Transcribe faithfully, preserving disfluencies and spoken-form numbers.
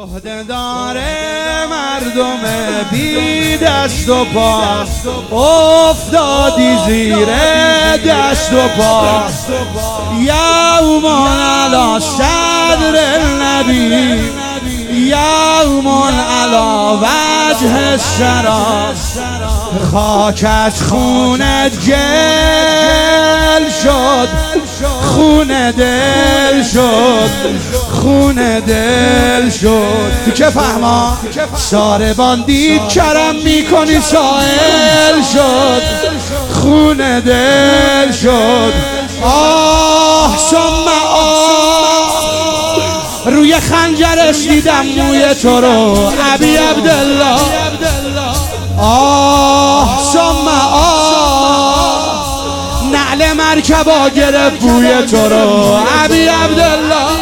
عهده داره مردم بی دست و پا، افتادی زیر دست و پا. یوم علی صدر النبی، یوم علی وجه الشرا، خاک از خونت گل شد، خون دل شد، خون دل شد. تو که فهما ساربان دید کرم میکنی سائل شد، خون دل شد. آه ثم آه، روی خنجرش دیدم موی تو رو ابی عبدالله. آه ثم آه، نعل مرکبا گرفت بوی تو رو ابی عبدالله.